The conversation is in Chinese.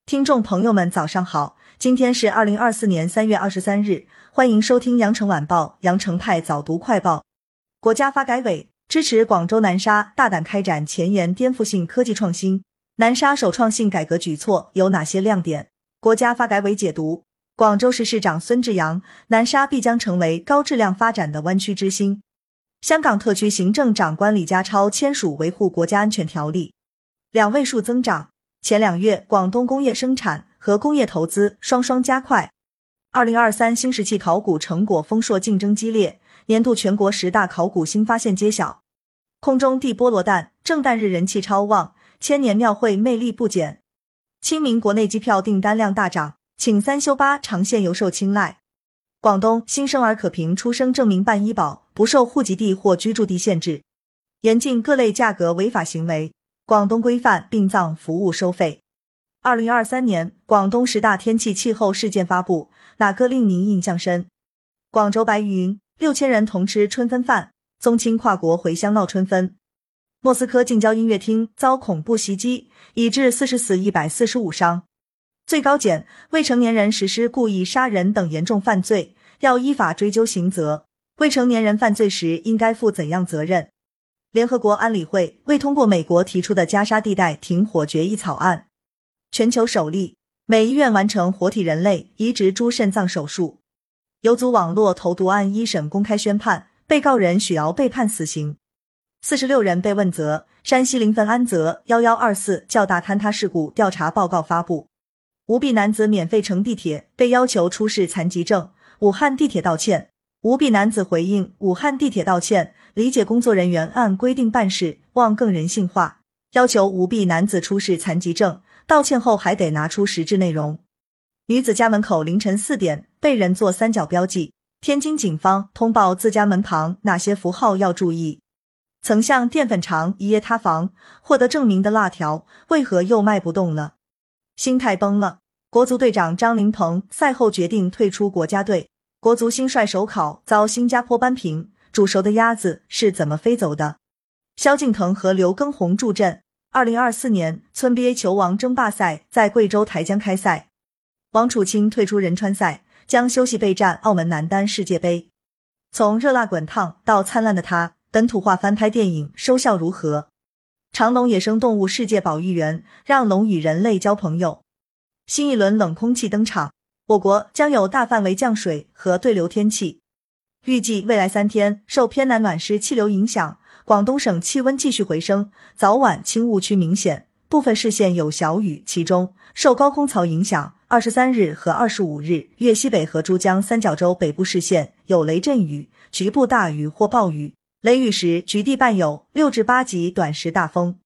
听众朋友们早上好，今天是2024年3月23日，欢迎收听羊城晚报羊城派早读快报。国家发改委支持广州南沙大胆开展前沿颠覆性科技创新，南沙首创性改革举措有哪些亮点？国家发改委解读，广州市市长孙志扬，南沙必将成为高质量发展的湾区之星。香港特区行政长官李家超签署维护国家安全条例，2位数增长。前2月，广东工业生产和工业投资双双加快。2023新石器考古成果丰硕，竞争激烈，年度全国10大考古新发现揭晓。空中地菠萝弹，正旦日人气超旺，千年庙会魅力不减。清明国内机票订单量大涨，请3休8长线尤受青睐。广东新生儿可凭出生证明办医保，不受户籍地或居住地限制。严禁各类价格违法行为，广东规范殡葬服务收费。2023年广东10大天气气候事件发布，哪个令您印象深？广州白云，6000人同吃春分饭，宗亲跨国回乡闹春分。莫斯科近郊音乐厅遭恐怖袭击，已致40死145伤。最高检未成年人实施故意杀人等严重犯罪，要依法追究刑责，未成年人犯罪时应该负怎样责任？联合国安理会未通过美国提出的加沙地带停火决议草案。全球首例，美医院完成活体人类移植猪肾脏手术。有组网络投毒案一审公开宣判，被告人许瑶被判死刑。46人被问责，山西临汾安泽1124较大坍塌事故调查报告发布。无臂男子免费乘地铁，被要求出示残疾证，武汉地铁道歉。无臂男子回应武汉地铁道歉，理解工作人员按规定办事，望更人性化，要求无臂男子出示残疾证，道歉后还得拿出实质内容。女子家门口凌晨4点被人做3角标记，天津警方通报自家门旁哪些符号要注意。曾向淀粉厂一夜塌房，获得证明的辣条为何又卖不动了？心态崩了，国足队长张琳芃赛后决定退出国家队。国足新帅首考遭新加坡扳平，煮熟的鸭子是怎么飞走的？萧敬腾和刘畊宏助阵。2024年村 BA 球王争霸赛在贵州台江开赛，王楚钦退出仁川赛，将休息备战澳门男单世界杯。从热辣滚烫到灿烂的他，本土化翻拍电影收效如何？长隆野生动物世界保育员让龙与人类交朋友。新一轮冷空气登场，我国将有大范围降水和对流天气。预计未来3天受偏南暖湿气流影响，广东省气温继续回升，早晚轻雾区明显，部分市县有小雨，其中受高空槽影响，23日和25日粤西北和珠江三角洲北部市县有雷阵雨，局部大雨或暴雨，雷雨时局地伴有6至8级短时大风。